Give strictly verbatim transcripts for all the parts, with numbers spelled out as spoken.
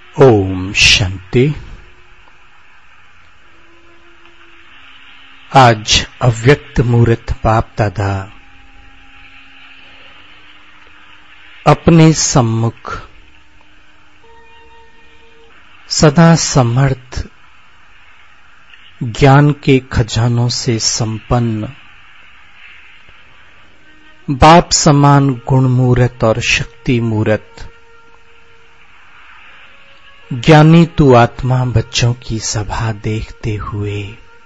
ओम शांति। आज अव्यक्त मूर्त बाप दादा अपने सम्मुख सदा समर्थ ज्ञान के खजानों से संपन्न बाप समान गुण मूर्त और शक्ति मूर्त ज्ञानी तू आत्मा बच्चों की सभा देखते हुए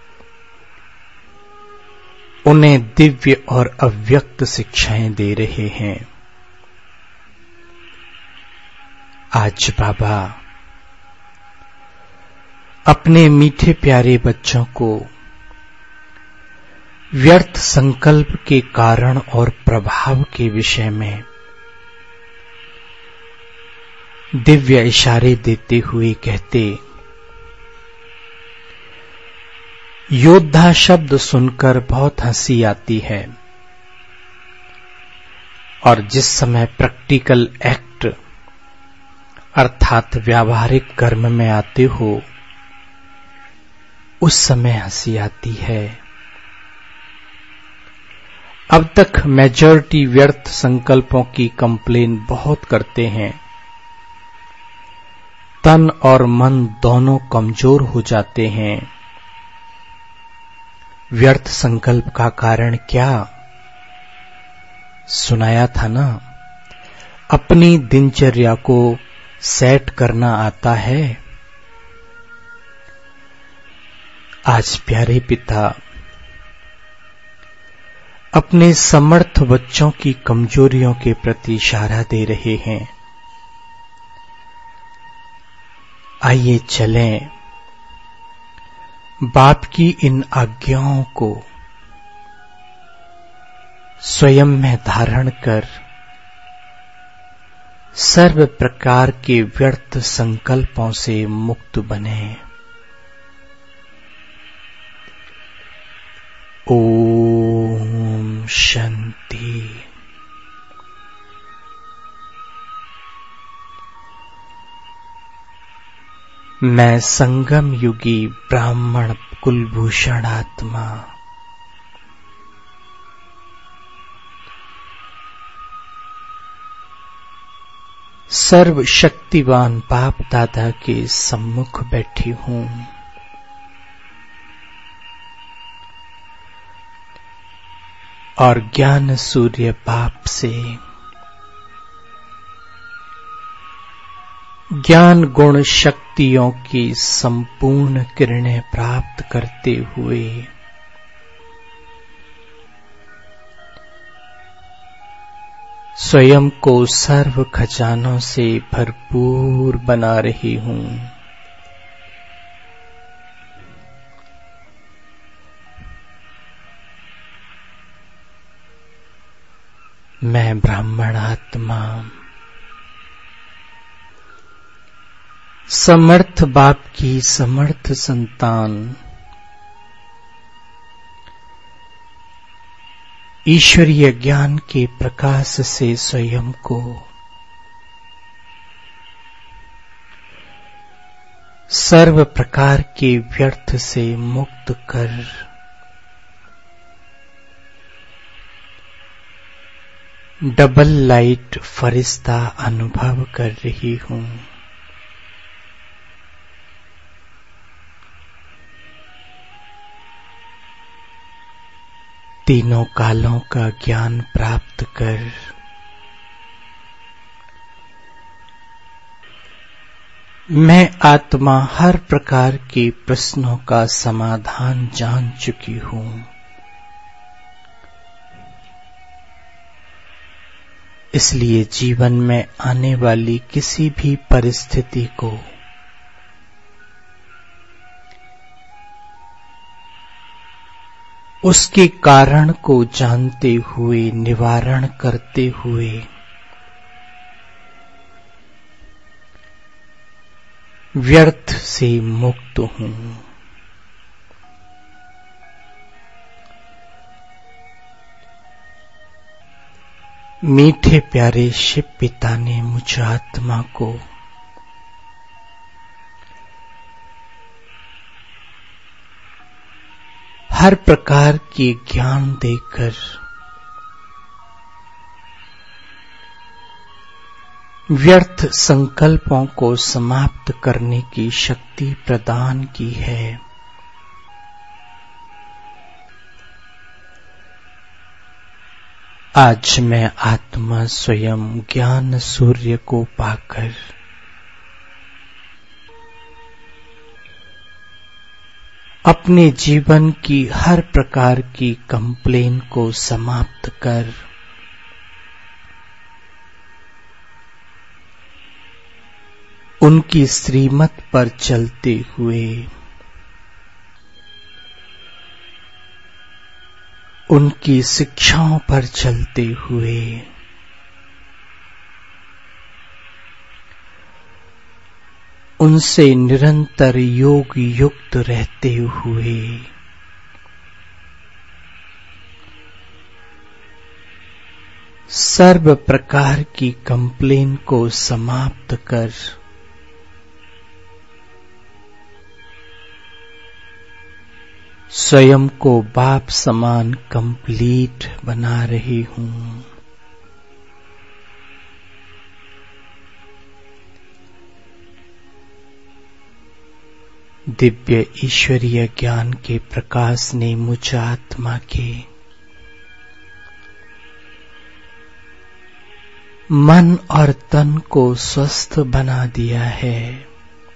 उन्हें दिव्य और अव्यक्त शिक्षाएं दे रहे हैं। आज बाबा अपने मीठे प्यारे बच्चों को व्यर्थ संकल्प के कारण और प्रभाव के विषय में दिव्य इशारे देते हुए कहते, योद्धा शब्द सुनकर बहुत हंसी आती है और जिस समय प्रैक्टिकल एक्ट अर्थात व्यावहारिक कर्म में आते हो उस समय हंसी आती है। अब तक मेजॉरिटी व्यर्थ संकल्पों की कंप्लेन बहुत करते हैं। तन और मन दोनों कमजोर हो जाते हैं। व्यर्थ संकल्प का कारण क्या सुनाया था ना, अपनी दिनचर्या को सेट करना आता है। आज प्यारे पिता अपने समर्थ बच्चों की कमजोरियों के प्रति इशारा दे रहे हैं। आइए चलें बाप की इन आज्ञाओं को स्वयं में धारण कर सर्व प्रकार के व्यर्थ संकल्पों से मुक्त बने। ओम शांति। मैं संगम युगी ब्राह्मण कुलभूषण आत्मा सर्व शक्तिवान बाप दादा के सम्मुख बैठी हूं। और ज्ञान सूर्य बाप से ज्ञान गुण शक्तियों की संपूर्ण किरणें प्राप्त करते हुए स्वयं को सर्व खजानों से भरपूर बना रही हूं। मैं ब्राह्मण आत्मा समर्थ बाप की समर्थ संतान ईश्वरीय ज्ञान के प्रकाश से स्वयं को सर्व प्रकार के व्यर्थ से मुक्त कर डबल लाइट फरिश्ता अनुभव कर रही हूं। तीनों कालों का ज्ञान प्राप्त कर मैं आत्मा हर प्रकार के प्रश्नों का समाधान जान चुकी हूं। इसलिए जीवन में आने वाली किसी भी परिस्थिति को उसके कारण को जानते हुए निवारण करते हुए व्यर्थ से मुक्त हूं। मीठे प्यारे शिव पिता ने मुझ आत्मा को हर प्रकार के ज्ञान देकर व्यर्थ संकल्पों को समाप्त करने की शक्ति प्रदान की है। आज मैं आत्मा स्वयं ज्ञान सूर्य को पाकर अपने जीवन की हर प्रकार की कंप्लेन को समाप्त कर उनकी श्रीमत पर चलते हुए उनकी शिक्षाओं पर चलते हुए उनसे निरंतर योग युक्त रहते हुए सर्व प्रकार की कंप्लेन को समाप्त कर स्वयं को बाप समान कंप्लीट बना रही हूं। दिव्य ईश्वरीय ज्ञान के प्रकाश ने मुझ आत्मा के मन और तन को स्वस्थ बना दिया है।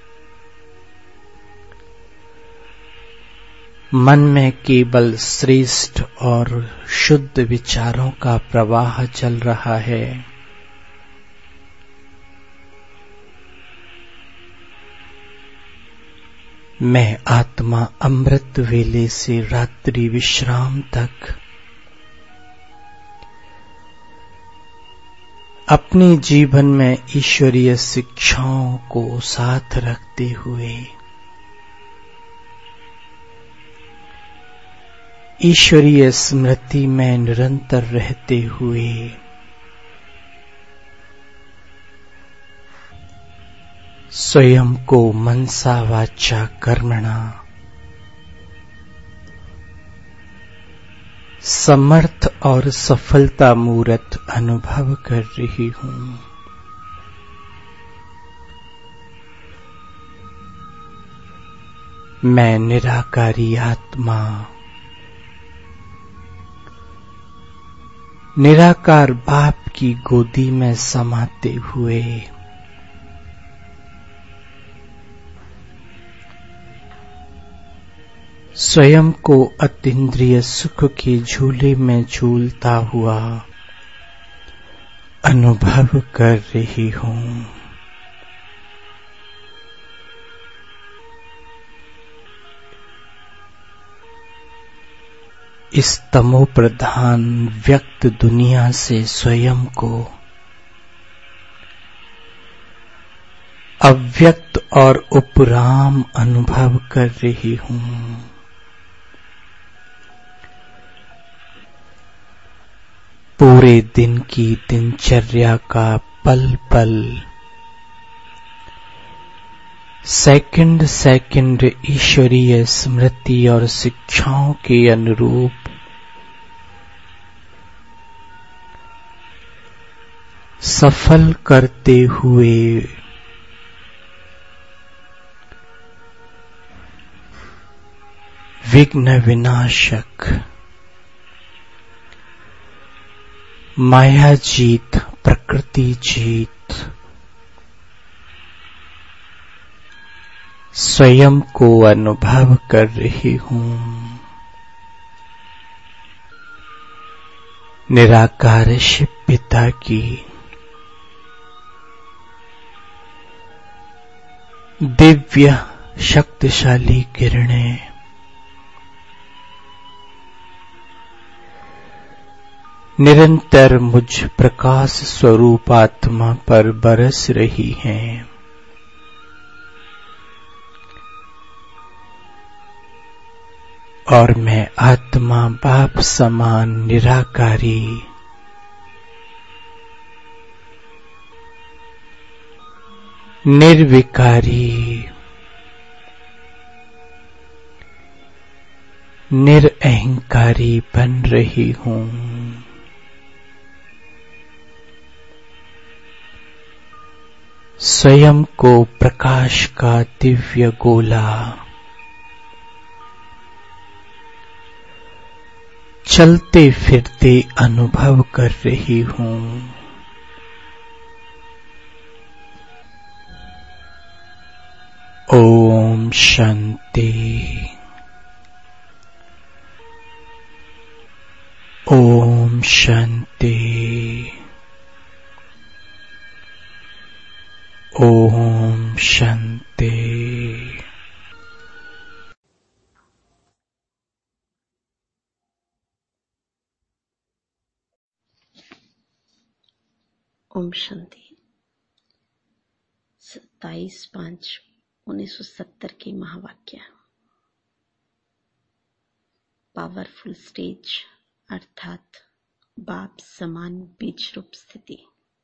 मन में केवल श्रेष्ठ और शुद्ध विचारों का प्रवाह चल रहा है। मैं आत्मा अमृत वेले से रात्रि विश्राम तक अपने जीवन में ईश्वरीय शिक्षाओं को साथ रखते हुए ईश्वरीय स्मृति में निरंतर रहते हुए स्वयं को मनसा वाचा कर्मणा समर्थ और सफलता मूर्त अनुभव कर रही हूं। मैं निराकारी आत्मा निराकार बाप की गोदी में समाते हुए स्वयं को अतीन्द्रिय सुख के झूले में झूलता हुआ अनुभव कर रही हूं। इस तमो प्रधान व्यक्त दुनिया से स्वयं को अव्यक्त और उपराम अनुभव कर रही हूं। पूरे दिन की दिनचर्या का पल पल सेकंड सेकंड ईश्वरीय स्मृति और शिक्षाओं के अनुरूप सफल करते हुए विघ्न विनाशक माया जीत प्रकृति जीत स्वयं को अनुभव कर रही हूं। निराकार शिव पिता की दिव्य शक्तिशाली किरणें निरंतर मुझ प्रकाश स्वरूप आत्मा पर बरस रही हैं। और मैं आत्मा बाप समान निराकारी निर्विकारी निरअहंकारी बन रही हूँ। स्वयं को प्रकाश का दिव्य गोला चलते फिरते अनुभव कर रही हूँ। ओम शांति। ओम शांति। ओम शांति। ओम शांति। सत्ताईस पाँच उन्नीस सौ सत्तर की महावाक्य। पावरफुल स्टेज अर्थात बाप समान बीज रूप स्थिति।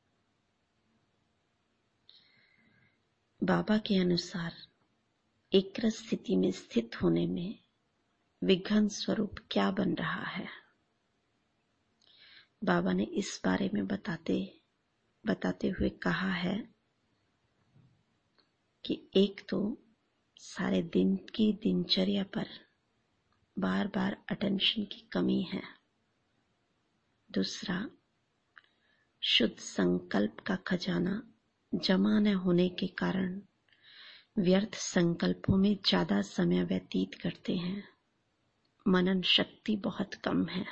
बाबा के अनुसार एक रस स्थिति में स्थित होने में विघ्न स्वरूप क्या बन रहा है। बाबा ने इस बारे में बताते बताते हुए कहा है कि एक तो सारे दिन की दिनचर्या पर बार बार अटेंशन की कमी है। दूसरा, शुद्ध संकल्प का खजाना जमा न होने के कारण व्यर्थ संकल्पों में ज्यादा समय व्यतीत करते हैं। मनन शक्ति बहुत कम है।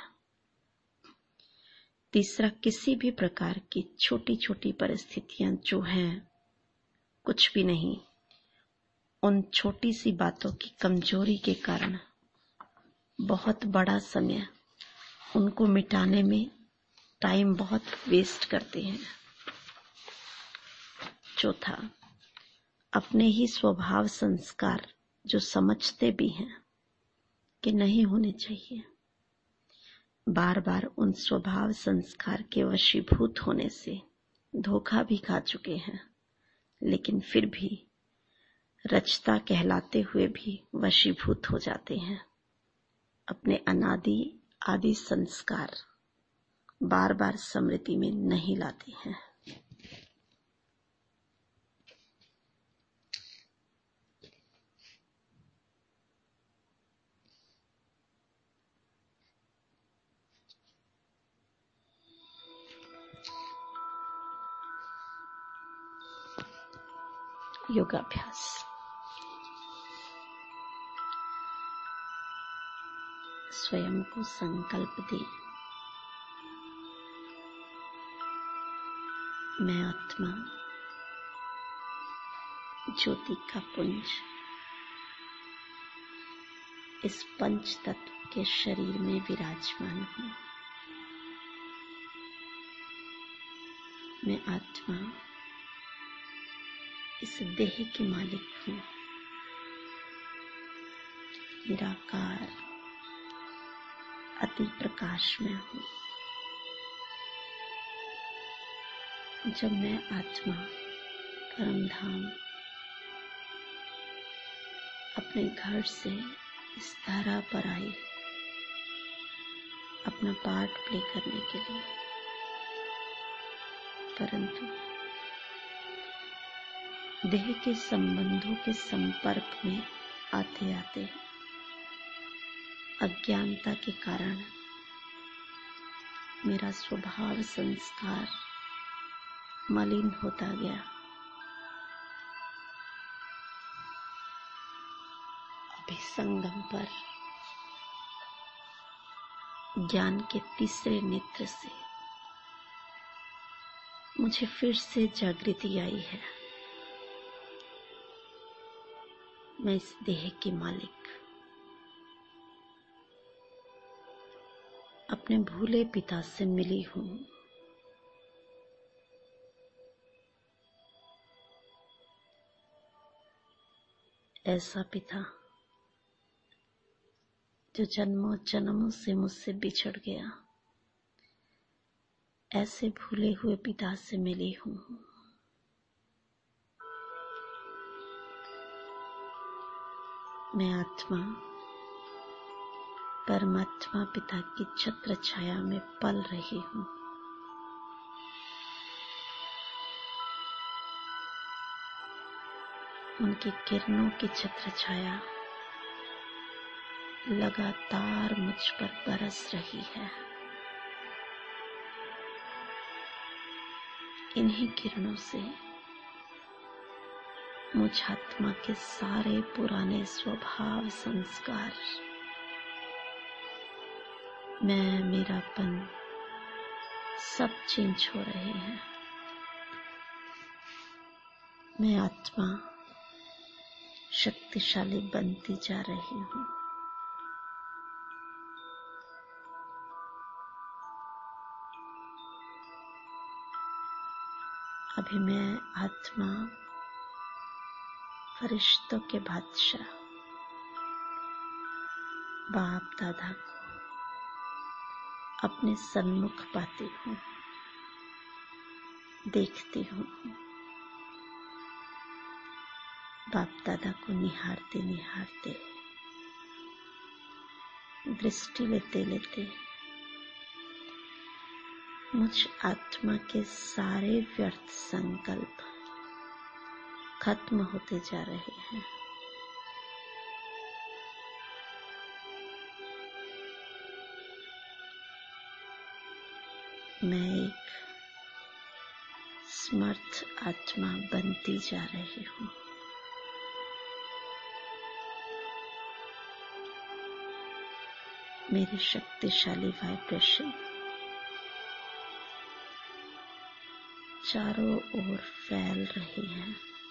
तीसरा, किसी भी प्रकार की छोटी छोटी परिस्थितियां जो हैं कुछ भी नहीं, उन छोटी सी बातों की कमजोरी के कारण बहुत बड़ा समय उनको मिटाने में टाइम बहुत वेस्ट करते हैं। चौथा, अपने ही स्वभाव संस्कार जो समझते भी हैं कि नहीं होने चाहिए, बार बार उन स्वभाव संस्कार के वशीभूत होने से धोखा भी खा चुके हैं, लेकिन फिर भी रचता कहलाते हुए भी वशीभूत हो जाते हैं। अपने अनादि आदि संस्कार बार बार स्मृति में नहीं लाते हैं। योगाभ्यास। स्वयं को संकल्प दे, मैं आत्मा ज्योति का पुंज इस पंच तत्व के शरीर में विराजमान हूँ। मैं आत्मा इस देह की मालिक हूँ। निराकार अति प्रकाश में हूँ। जब मैं आत्मा परमधाम अपने घर से इस धरा पर आई अपना पार्ट प्ले करने के लिए, परंतु देह के संबंधों के संपर्क में आते आते अज्ञानता के कारण मेरा स्वभाव संस्कार मलिन होता गया। अभी संगम पर ज्ञान के तीसरे नेत्र से मुझे फिर से जागृति आई है। मैं इस देह की मालिक अपने भूले पिता से मिली हूँ। ऐसा पिता जो जन्मों जन्मों से मुझसे बिछड़ गया, ऐसे भूले हुए पिता से मिली हूँ। मैं आत्मा परमात्मा पिता की छत्र छाया में पल रही हूँ। उनकी किरणों की छत्र छाया लगातार मुझ पर बरस रही है। इन्हीं किरणों से मुझ आत्मा के सारे पुराने स्वभाव, संस्कार, मैं, मेरापन सब चेंज हो रहे हैं। मैं आत्मा शक्तिशाली बनती जा रही हूँ। अभी मैं आत्मा फरिश्तों के बादशाह बाप दादा को अपने सन्मुख पाती हूँ, देखती हूँ। बाप दादा को निहारते निहारते, दृष्टि लेते लेते मुझ आत्मा के सारे व्यर्थ संकल्प खत्म होते जा रहे हैं। मैं एक समर्थ आत्मा बनती जा रही हूँ। मेरी शक्तिशाली वाइब्रेशन चारों ओर फैल रही है।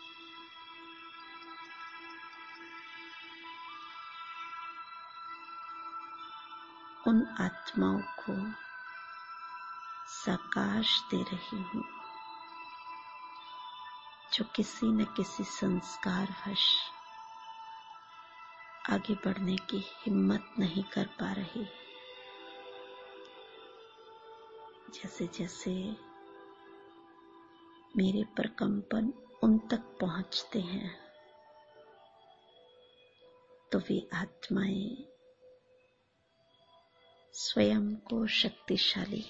उन आत्माओं को साकाश दे रही हूँ जो किसी न किसी संस्कारवश आगे बढ़ने की हिम्मत नहीं कर पा रही। जैसे जैसे मेरे प्रकंपन उन तक पहुंचते हैं तो वे आत्माएं स्वयं को शक्तिशाली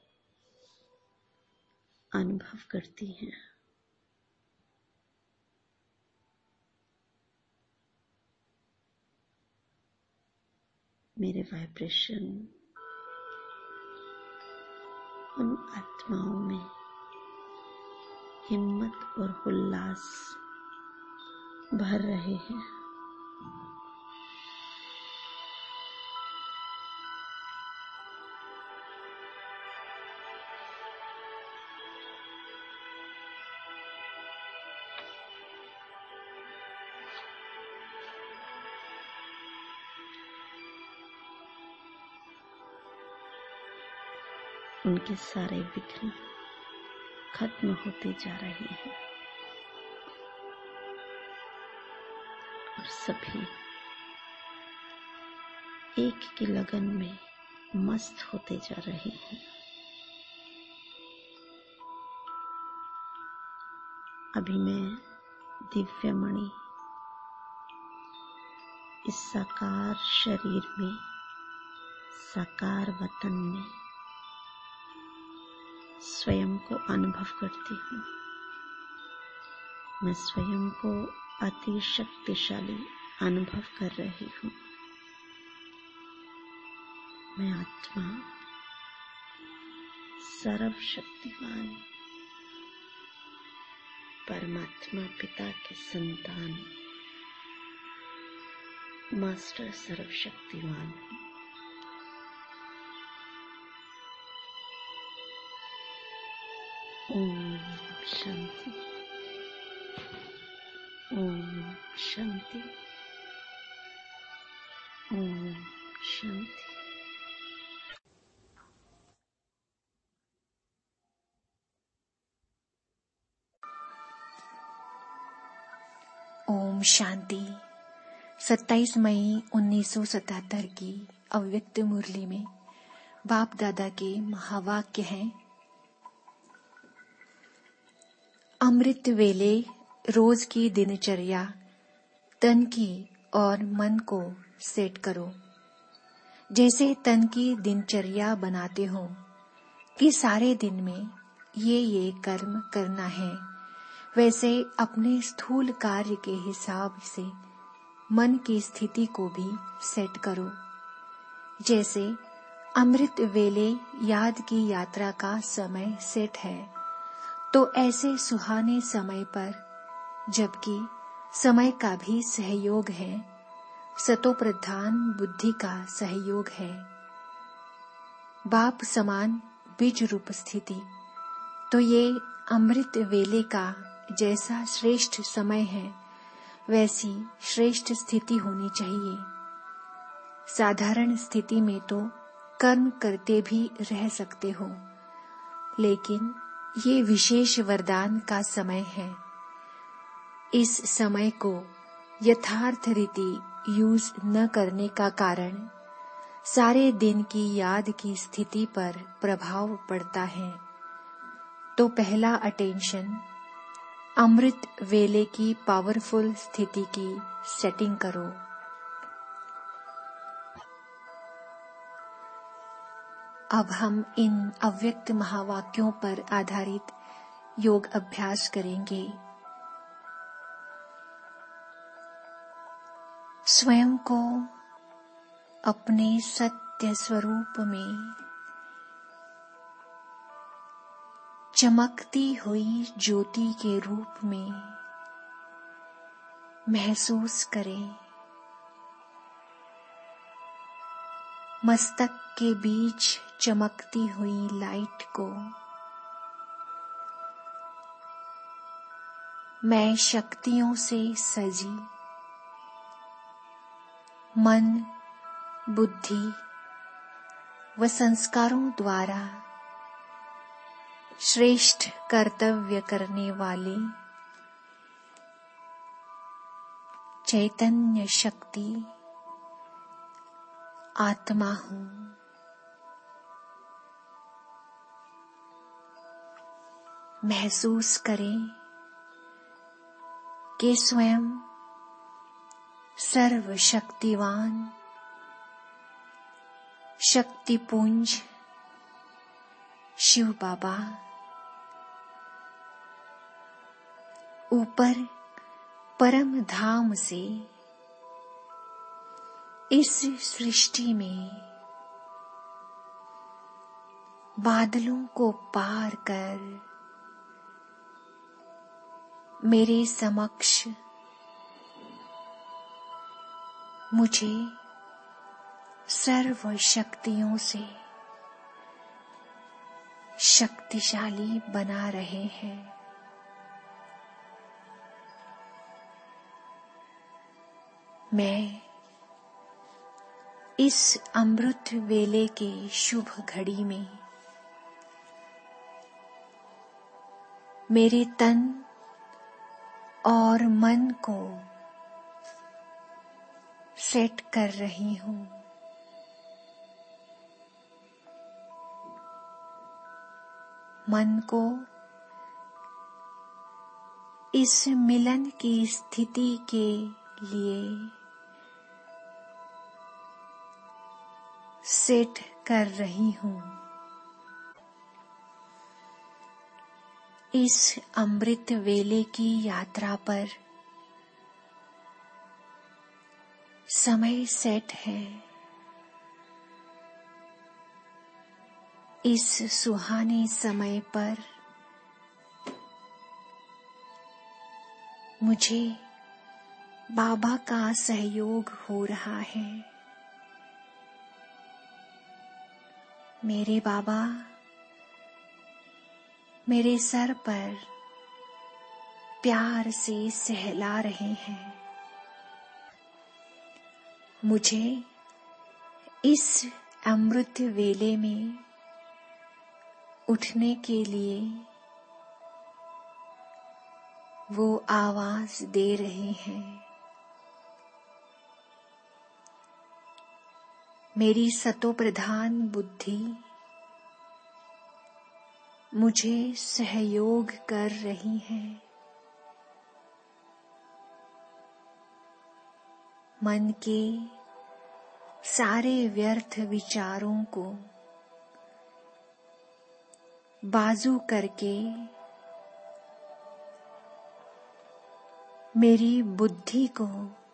अनुभव करती हैं। मेरे वाइब्रेशन उन आत्माओं में हिम्मत और उल्लास भर रहे हैं। उनके सारे विघ्न खत्म होते जा रहे हैं और सभी एक की लगन में मस्त होते जा रहे हैं। अभी मैं दिव्यमणि इस साकार शरीर में, साकार वतन में स्वयं को अनुभव करती हूँ। मैं स्वयं को अति शक्तिशाली अनुभव कर रही हूँ। मैं आत्मा सर्वशक्तिमान परमात्मा पिता के संतान मास्टर सर्वशक्तिमान हूँ। ओम शांति, ओम शांति, ओम शांति। ओम शांति। सत्ताईस मई उन्नीस सौ सतहत्तर की अव्यक्त मुरली में बाप दादा के महावाक्य हैं। अमृत वेले रोज की दिनचर्या तन की और मन को सेट करो। जैसे तन की दिनचर्या बनाते हो कि सारे दिन में ये ये कर्म करना है, वैसे अपने स्थूल कार्य के हिसाब से मन की स्थिति को भी सेट करो। जैसे अमृत वेले याद की यात्रा का समय सेट है, तो ऐसे सुहाने समय पर, जबकि समय का भी सहयोग है, सतोप्रधान बुद्धि का सहयोग है, बाप समान बीज रूप स्थिति, तो ये अमृत वेले का जैसा श्रेष्ठ समय है वैसी श्रेष्ठ स्थिति होनी चाहिए। साधारण स्थिति में तो कर्म करते भी रह सकते हो, लेकिन ये विशेष वरदान का समय है। इस समय को यथार्थ रीति यूज न करने का कारण सारे दिन की याद की स्थिति पर प्रभाव पड़ता है। तो पहला अटेंशन अमृत वेले की पावरफुल स्थिति की सेटिंग करो। अब हम इन अव्यक्त महावाक्यों पर आधारित योग अभ्यास करेंगे। स्वयं को अपने सत्य स्वरूप में चमकती हुई ज्योति के रूप में महसूस करें। मस्तक के बीच चमकती हुई लाइट को मैं शक्तियों से सजी मन, बुद्धि व संस्कारों द्वारा श्रेष्ठ कर्तव्य करने वाली चैतन्य शक्ति आत्मा हूँ। महसूस करें कि स्वयं सर्वशक्तिवान शक्तिपुंज शिव बाबा ऊपर परम धाम से इस सृष्टि में बादलों को पार कर मेरे समक्ष मुझे सर्व शक्तियों से शक्तिशाली बना रहे हैं। मैं इस अमृत वेले के शुभ घड़ी में मेरे तन और मन को सेट कर रही हूँ। मन को इस मिलन की स्थिति के लिए सेट कर रही हूँ। इस अमृत वेले की यात्रा पर समय सेट है। इस सुहाने समय पर मुझे बाबा का सहयोग हो रहा है। मेरे बाबा मेरे सर पर प्यार से सहला रहे हैं। मुझे इस अमृत वेले में उठने के लिए वो आवाज दे रहे हैं। मेरी सतोप्रधान बुद्धि मुझे सहयोग कर रही है। मन के सारे व्यर्थ विचारों को बाजू करके मेरी बुद्धि को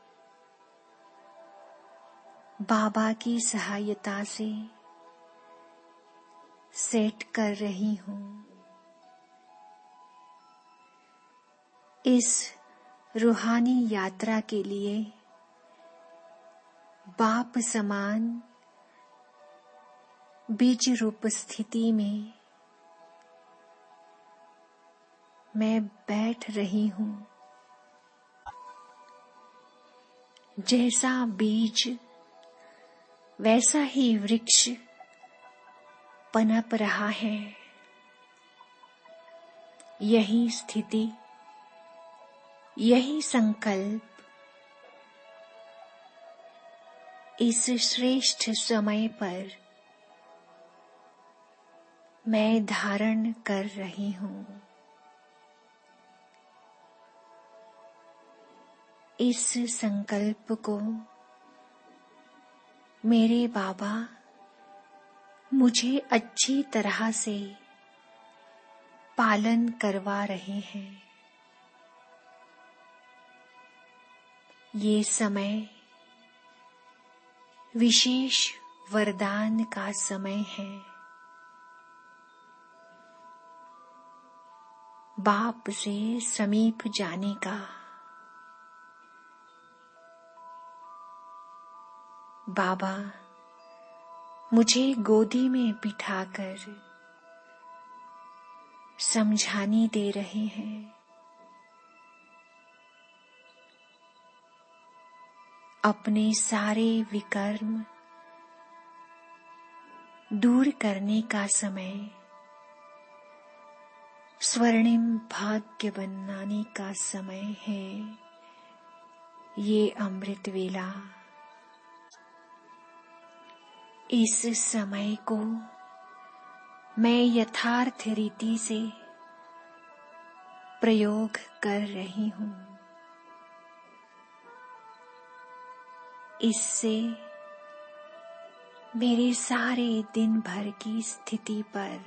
बाबा की सहायता से सेट कर रही हूँ। इस रूहानी यात्रा के लिए बाप समान बीज रूप स्थिति में मैं बैठ रही हूँ। जैसा बीज वैसा ही वृक्ष पनप रहा है। यही स्थिति, यही संकल्प इस श्रेष्ठ समय पर मैं धारण कर रही हूँ। इस संकल्प को मेरे बाबा मुझे अच्छी तरह से पालन करवा रहे हैं। ये समय विशेष वरदान का समय है। बाप से समीप जाने का। बाबा मुझे गोदी में बिठाकर समझानी दे रहे हैं। अपने सारे विकर्म दूर करने का समय, स्वर्णिम भाग्य बनाने का समय है ये अमृत वेला। इस समय को मैं यथार्थ रीति से प्रयोग कर रही हूँ। इससे मेरे सारे दिन भर की स्थिति पर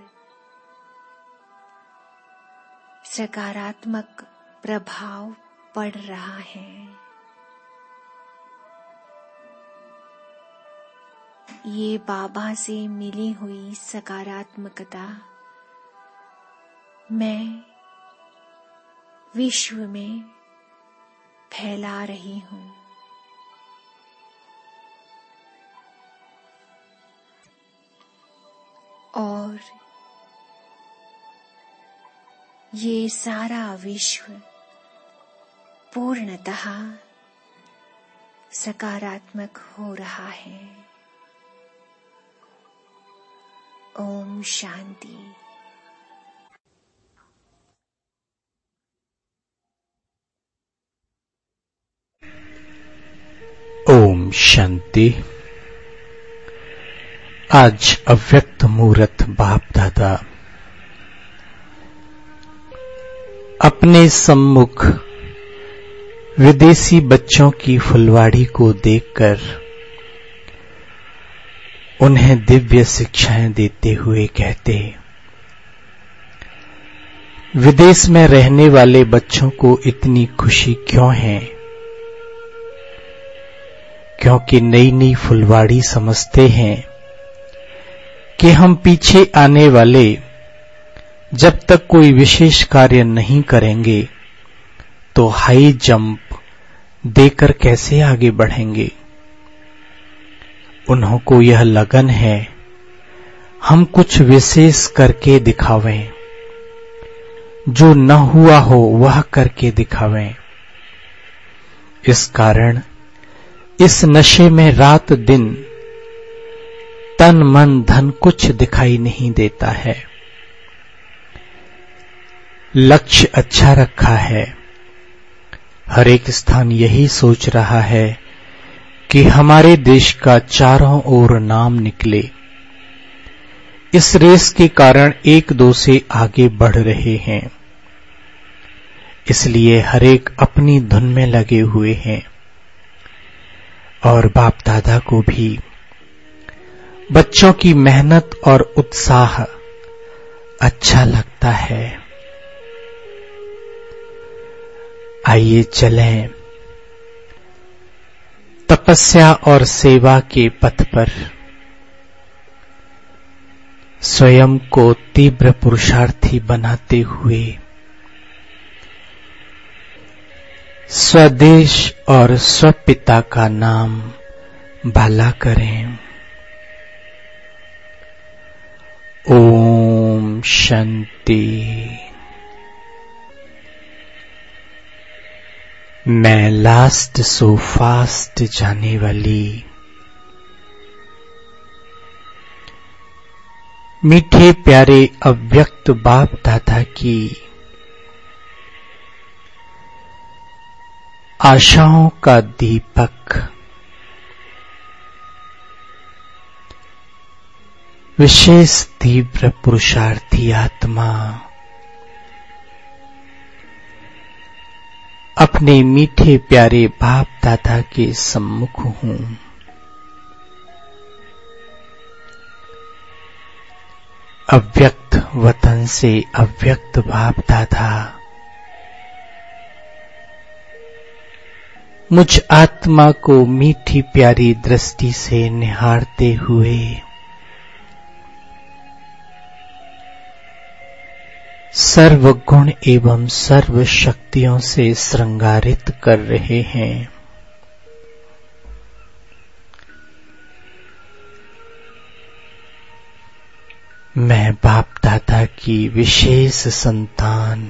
सकारात्मक प्रभाव पड़ रहा है। ये बाबा से मिली हुई सकारात्मकता मैं विश्व में फैला रही हूँ। और ये सारा विश्व पूर्णतः सकारात्मक हो रहा है। ओम शांति। ओम शांति। आज अव्यक्त मूर्त बाप दादा अपने सम्मुख विदेशी बच्चों की फुलवाड़ी को देखकर उन्हें दिव्य शिक्षाएं देते हुए कहते, विदेश में रहने वाले बच्चों को इतनी खुशी क्यों है? क्योंकि नई नई फुलवाड़ी समझते हैं कि हम पीछे आने वाले जब तक कोई विशेष कार्य नहीं करेंगे तो हाई जंप देकर कैसे आगे बढ़ेंगे। उन्हों को यह लगन है हम कुछ विशेष करके दिखावें, जो न हुआ हो वह करके दिखावें। इस कारण इस नशे में रात दिन तन मन धन कुछ दिखाई नहीं देता है। लक्ष्य अच्छा रखा है, हर एक स्थान यही सोच रहा है कि हमारे देश का चारों ओर नाम निकले। इस रेस के कारण एक दो से आगे बढ़ रहे हैं, इसलिए हर एक अपनी धुन में लगे हुए हैं। और बाप दादा को भी बच्चों की मेहनत और उत्साह अच्छा लगता है। आइए चलें तपस्या और सेवा के पथ पर, स्वयं को तीव्र पुरुषार्थी बनाते हुए स्वदेश और स्वपिता का नाम भला करें। ओम शांति। मैं लास्ट सो फास्ट जाने वाली मीठे प्यारे अव्यक्त बाप दादा की आशाओं का दीपक विशेष तीव्र पुरुषार्थी आत्मा अपने मीठे प्यारे बाप दादा के सम्मुख हूं। अव्यक्त वतन से अव्यक्त बाप दादा मुझ आत्मा को मीठी प्यारी दृष्टि से निहारते हुए सर्व गुण एवं सर्व शक्तियों से श्रृंगारित कर रहे हैं। मैं बाप दादा की विशेष संतान,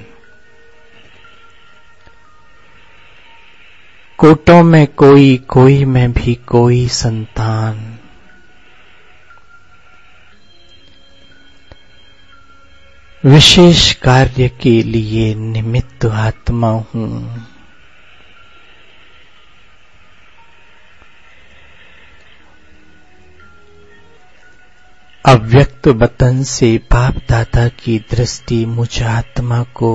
कोटों में कोई, कोई में भी कोई संतान, विशेष कार्य के लिए निमित्त आत्मा हूं। अव्यक्त वतन से बाप दादा की दृष्टि मुझ आत्मा को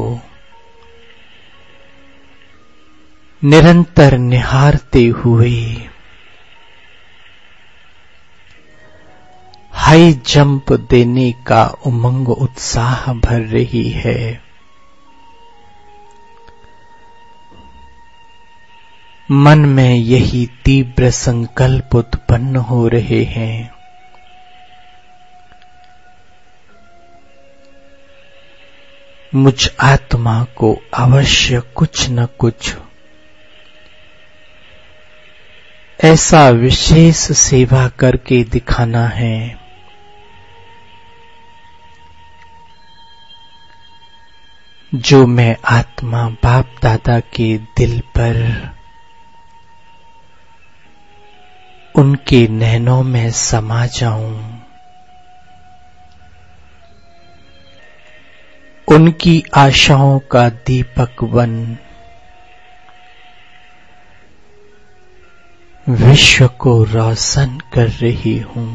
निरंतर निहारते हुए हाई जंप देने का उमंग उत्साह भर रही है। मन में यही तीव्र संकल्प उत्पन्न हो रहे हैं। मुझ आत्मा को अवश्य कुछ न कुछ ऐसा विशेष सेवा करके दिखाना है जो मैं आत्मा बाप दादा के दिल पर, उनके नैनों में समा जाऊं, उनकी आशाओं का दीपक बन विश्व को रोशन कर रही हूं।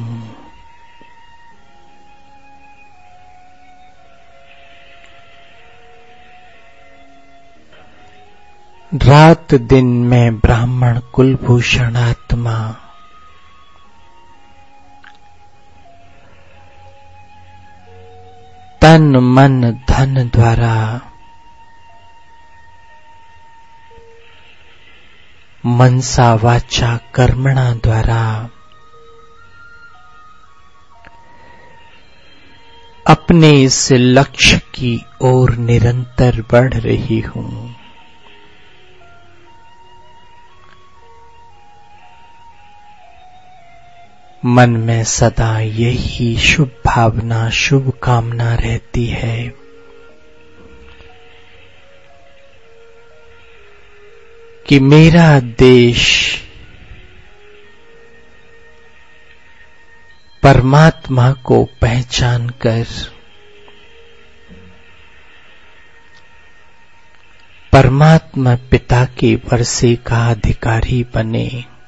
रात दिन में ब्राह्मण कुलभूषण आत्मा तन मन धन द्वारा मनसा वाचा कर्मणा द्वारा अपने इस लक्ष्य की ओर निरंतर बढ़ रही हूं। मन में सदा यही शुभ भावना, शुभ कामना रहती है कि मेरा देश परमात्मा को पहचान कर परमात्मा पिता के वर्षे का अधिकारी बने।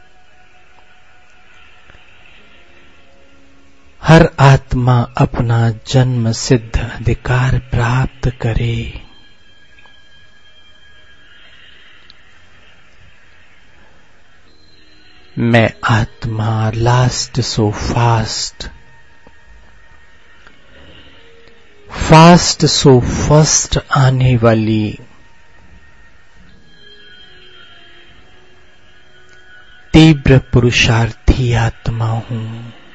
हर आत्मा अपना जन्म सिद्ध अधिकार प्राप्त करे। मैं आत्मा last so fast, fast so first आने वाली तीव्र पुरुषार्थी आत्मा हूं।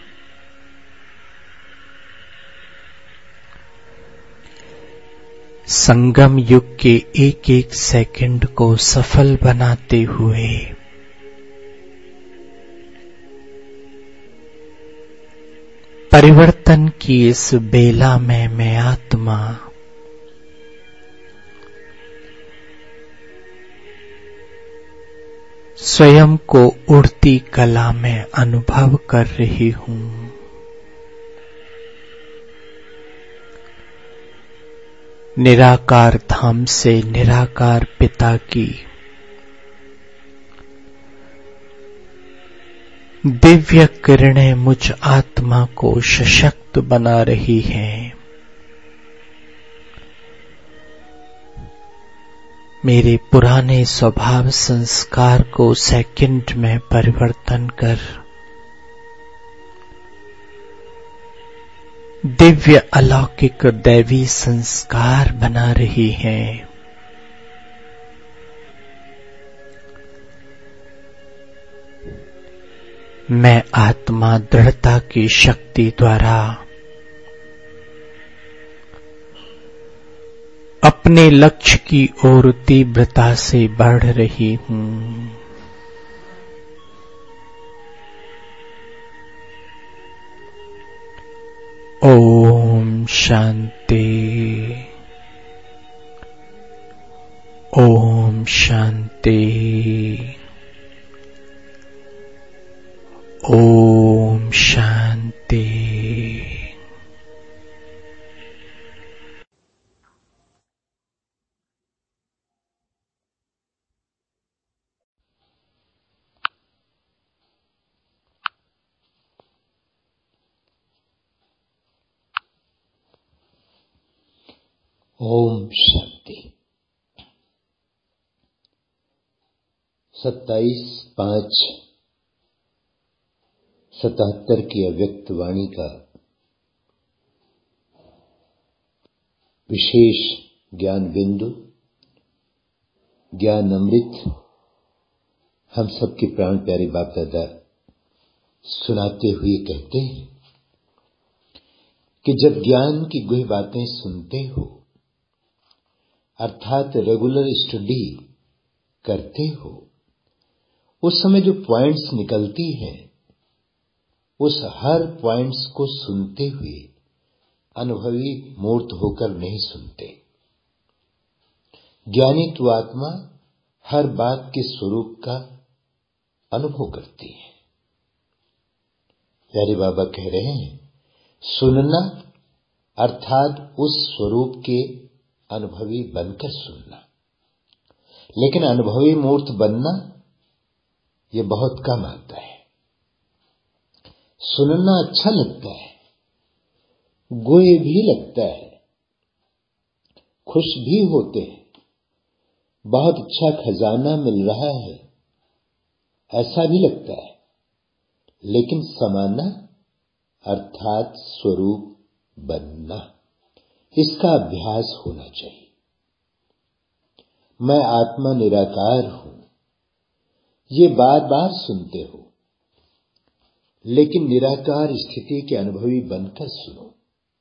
संगम युग के एक एक सेकंड को सफल बनाते हुए परिवर्तन की इस बेला में मैं आत्मा स्वयं को उड़ती कला में अनुभव कर रही हूं। निराकार धाम से निराकार पिता की दिव्य किरणें मुझ आत्मा को सशक्त बना रही हैं। मेरे पुराने स्वभाव संस्कार को सेकंड में परिवर्तन कर दिव्य अलौकिक दैवी संस्कार बना रही हैं। मैं आत्मा दृढ़ता की शक्ति द्वारा अपने लक्ष्य की ओर तीव्रता से बढ़ रही हूं। ओम शांति, ओम शांति, ओम शांति। ओम शांति। सत्ताईस पांच सतहत्तर की अव्यक्त वाणी का विशेष ज्ञान बिंदु, ज्ञान अमृत हम सबके प्राण प्यारे बाप दादा सुनाते हुए कहते हैं कि जब ज्ञान की गुह बातें सुनते हो अर्थात रेगुलर स्टडी करते हो, उस समय जो पॉइंट्स निकलती हैं उस हर पॉइंट्स को सुनते हुए अनुभवी मूर्त होकर नहीं सुनते। ज्ञानी तो आत्मा हर बात के स्वरूप का अनुभव करती है। प्यारे बाबा कह रहे हैं सुनना अर्थात उस स्वरूप के अनुभवी बनकर सुनना, लेकिन अनुभवी मूर्त बनना यह बहुत कम आता है। सुनना अच्छा लगता है, गोए भी लगता है, खुश भी होते हैं, बहुत अच्छा खजाना मिल रहा है ऐसा भी लगता है, लेकिन समाना अर्थात स्वरूप बनना, इसका अभ्यास होना चाहिए। मैं आत्मा निराकार हूं, ये बार बार सुनते हो, लेकिन निराकार स्थिति के अनुभवी बनकर सुनो।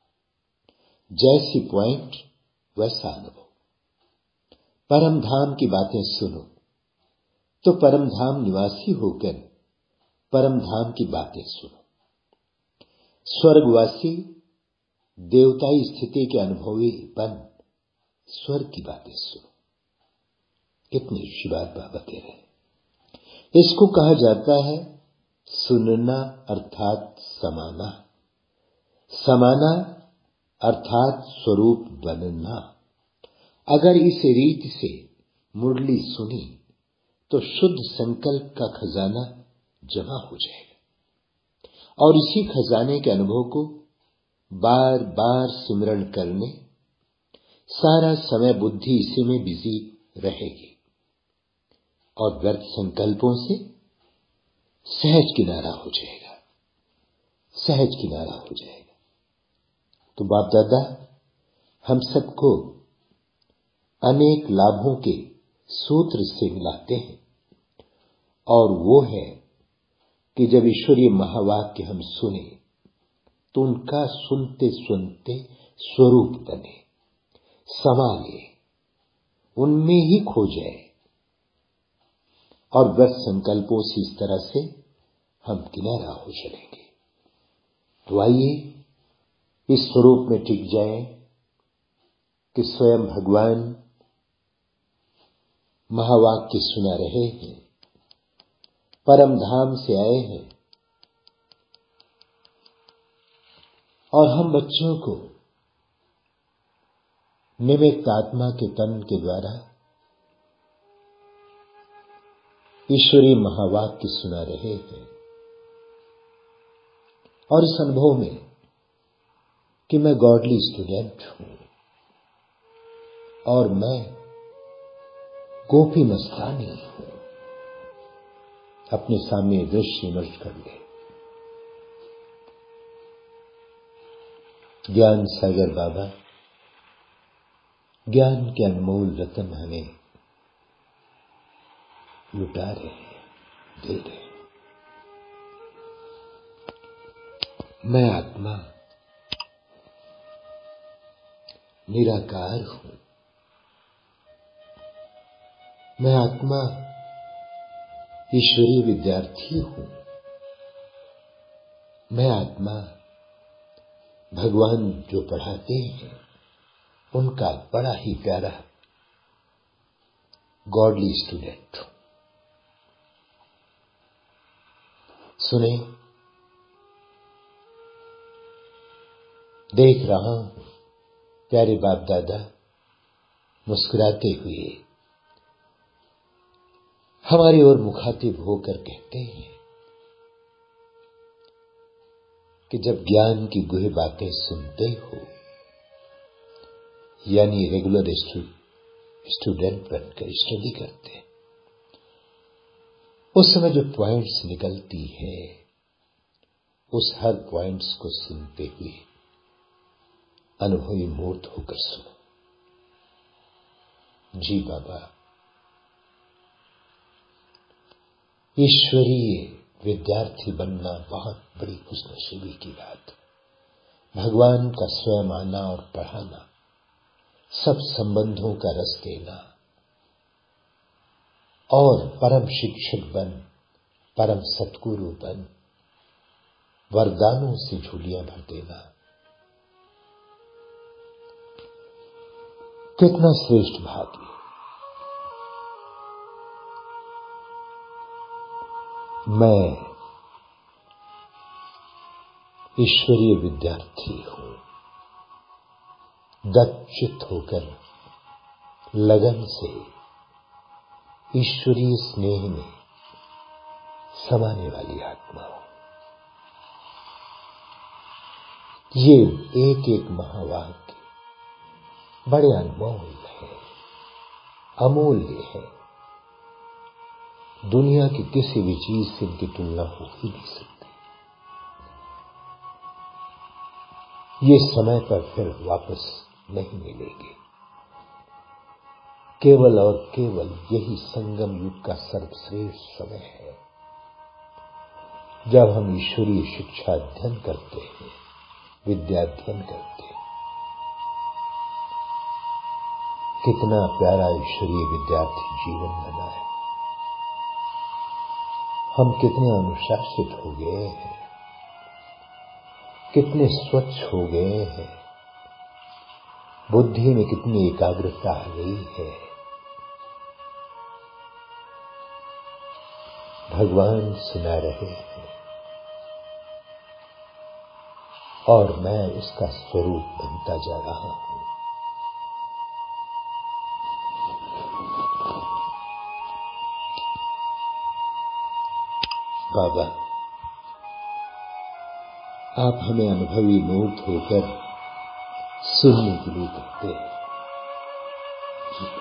जैसी पॉइंट वैसा अनुभव। परम धाम की बातें सुनो तो परम धाम निवासी होकर परम धाम की बातें सुनो। स्वर्गवासी देवताई स्थिति के अनुभवी बन स्वर्ग की बातें सुनो। कितनी ऋषि बात बाबा कह रहे हैं। इसको कहा जाता है सुनना अर्थात समाना, समाना अर्थात स्वरूप बनना। अगर इस रीत से मुरली सुनी तो शुद्ध संकल्प का खजाना जमा हो जाएगा और इसी खजाने के अनुभव को बार बार सिमरण करने सारा समय बुद्धि इसी में बिजी रहेगी और व्यर्थ संकल्पों से सहज किनारा हो जाएगा, सहज किनारा हो जाएगा। तो बाप दादा हम सबको अनेक लाभों के सूत्र से मिलाते हैं, और वो है कि जब ईश्वरीय महावाक्य हम सुने तो उनका सुनते सुनते स्वरूप बने, समा ले, उनमें ही खो जाए, और व्रत संकल्पों से इस तरह से हम किनारा हो चलेंगे। तो आइए इस स्वरूप में टिक जाए कि स्वयं भगवान महावाक्य सुना रहे हैं, परम धाम से आए हैं, और हम बच्चों को निमित्त आत्मा के तन के द्वारा ईश्वरीय महावाक्य सुना रहे हैं। और इस अनुभव में कि मैं गॉडली स्टूडेंट हूं और मैं गोपी मस्तानी हूं, अपने सामने दृश्य इमर्ज कर ले। ज्ञान सागर बाबा ज्ञान के अनमोल रतन हमें लुटा रहे हैं, दे रहे हैं। मैं आत्मा निराकार हूं, मैं आत्मा ईश्वरीय विद्यार्थी हूं, मैं आत्मा भगवान जो पढ़ाते हैं उनका बड़ा ही प्यारा गॉडली स्टूडेंट हूं। सुने, देख रहा हूं प्यारे बाप दादा मुस्कुराते हुए हमारी ओर मुखातिब होकर कहते हैं कि जब ज्ञान की गुह बातें सुनते हो, यानी रेगुलर स्टूडेंट बनकर स्टडी करते हैं, उस समय जो पॉइंट्स निकलती है उस हर पॉइंट्स को सुनते हुए अनुभवी मूर्त होकर सुनो। जी बाबा, ईश्वरीय विद्यार्थी बनना बहुत बड़ी खुशनसीबी की बात। भगवान का स्वयं आना और पढ़ाना, सब संबंधों का रस देना, और परम शिक्षक बन, परम सतगुरु बन, वरदानों से झोलियां भर देना, कितना श्रेष्ठ भाग्य। मैं ईश्वरीय विद्यार्थी हूं, दत्तचित्त होकर लगन से ईश्वरीय स्नेह में समाने वाली आत्मा हूं। ये एक एक महावाक्य बड़े अनमोल है, अमूल्य है। दुनिया की किसी भी चीज से इनकी तुलना हो ही नहीं सकती। ये समय पर फिर वापस नहीं मिलेंगे। केवल और केवल यही संगम युग का सर्वश्रेष्ठ समय है, जब हम ईश्वरीय शिक्षा अध्ययन करते हैं, विद्याध्ययन करते हैं। कितना प्यारा ईश्वरीय विद्यार्थी जीवन बना है। हम कितने अनुशासित हो गए हैं, कितने स्वच्छ हो गए हैं, बुद्धि में कितनी एकाग्रता आ गई है। भगवान सुना रहे हैं और मैं उसका स्वरूप बनता जा रहा हूं। बाबा, आप हमें अनुभवी मूर्त होकर सुनने के लिए कहते हैं।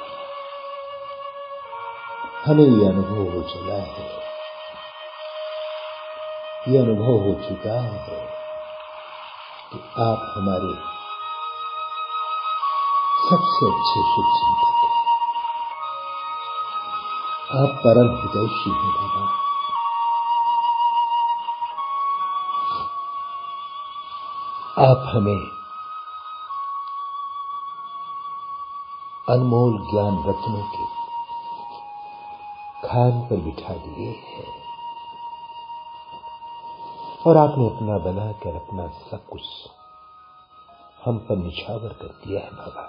हमें ये अनुभव हो चला है ये अनुभव हो चुका है कि आप हमारे सबसे अच्छे शुभचिंतक हैं। आप परम हितैषी हैं बाबा। आप हमें अनमोल ज्ञान रत्नों के खान पर बिठा दिए हैं और आपने अपना बनाकर अपना सब कुछ हम पर निछावर कर दिया है बाबा।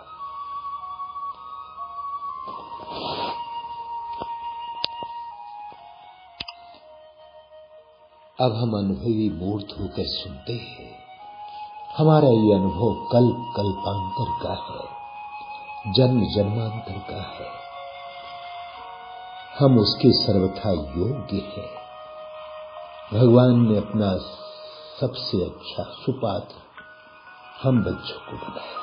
अब हम अनुभवी मूर्त होकर सुनते हैं। हमारा ये अनुभव कल्प कल्पांतर का है, जन्म जन्मांतर का है। हम उसके सर्वथा योग्य हैं। भगवान ने अपना सबसे अच्छा सुपात्र हम बच्चों को बनाया।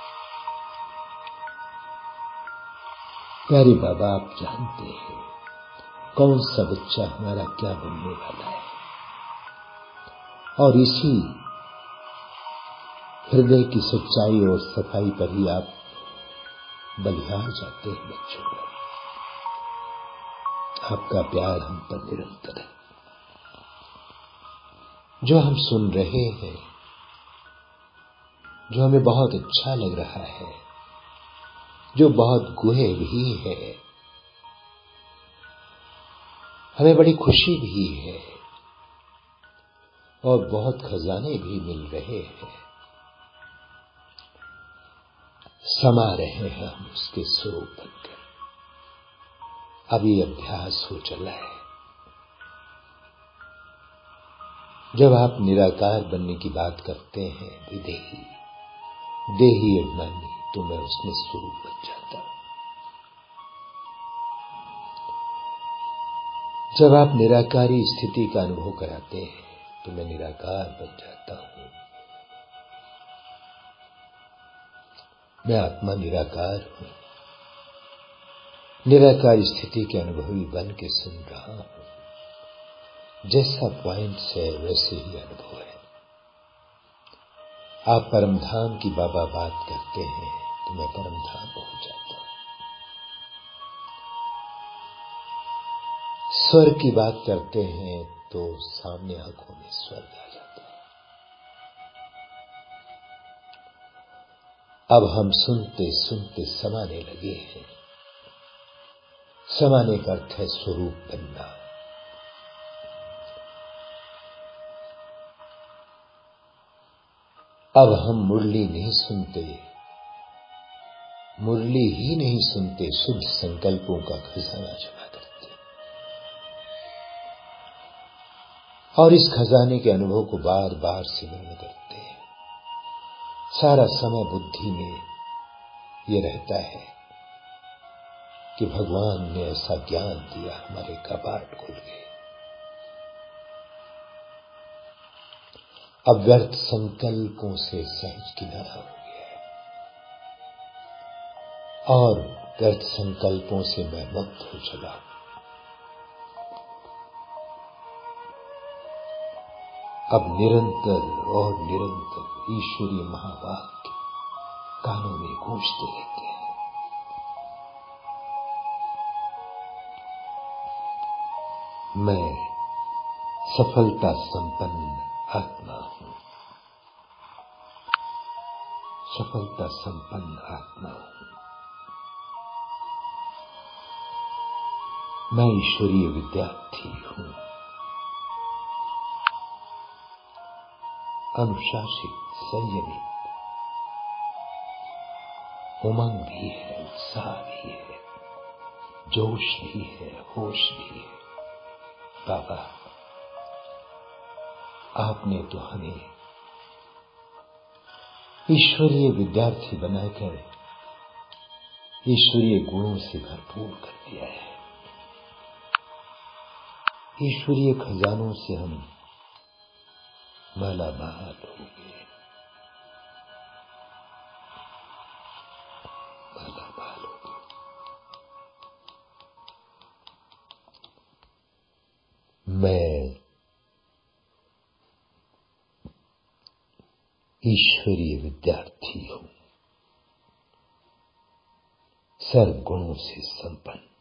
प्यारे बाबा, आप जानते हैं कौन सा बच्चा हमारा क्या बनने वाला है, और इसी हृदय की सच्चाई और सफाई पर ही आप बलिहार जाते हैं बच्चों पर। आपका प्यार हम पर निरंतर है। जो हम सुन रहे हैं, जो हमें बहुत अच्छा लग रहा है, जो बहुत गुहे भी है, हमें बड़ी खुशी भी है और बहुत खजाने भी मिल रहे हैं। समा रहे हैं हम उसके स्वरूप बनकर। अब ये अभ्यास हो चला है। जब आप निराकार बनने की बात करते हैं, विदेही देही अभिमानी, तो मैं उसमें स्वरूप बन जाता हूं। जब आप निराकारी स्थिति का अनुभव कराते हैं, तो मैं निराकार बन जाता हूं। मैं आत्मा निराकार हूं। निराकार स्थिति के अनुभवी बन के सुन रहा हूं। जैसा पॉइंट है वैसे ही अनुभव है। आप परमधाम की बाबा बात करते हैं तो मैं परमधाम पहुंच जाता हूं। स्वर्ग की बात करते हैं तो सामने आंखों में स्वर्ग आ जाता है। अब हम सुनते सुनते समाने लगे हैं। समाने का अर्थ है स्वरूप बनना। अब हम मुरली नहीं सुनते, मुरली ही नहीं सुनते, शुद्ध संकल्पों का खजाना जमा करते और इस खजाने के अनुभव को बार बार सिमरण करते हैं। सारा समय बुद्धि में ये रहता है कि भगवान ने ऐसा ज्ञान दिया, हमारे कपाट खुल गए। अब व्यर्थ संकल्पों से सहज किनारा हो गया है और व्यर्थ संकल्पों से मैं मुक्त हो चला। अब निरंतर और निरंतर ईश्वरीय महावाक्य कानों में गूंजते रहते हैं। मैं सफलता संपन्न आत्मा हूं। सफलता संपन्न आत्मा हूं। मैं ईश्वरीय विद्यार्थी हूं। अनुशासित, संयमित, उमंग भी है, उत्साह भी है, जोश भी है, होश भी है। बाबा, आपने तो हमें ईश्वरीय विद्यार्थी बनाकर ईश्वरीय गुणों से भरपूर कर दिया है। ईश्वरीय खजानों से हम माला माल हो गए, माला माल हो गए। मैं ईश्वरीय विद्यार्थी हूं, सर्व गुणों से संपन्न।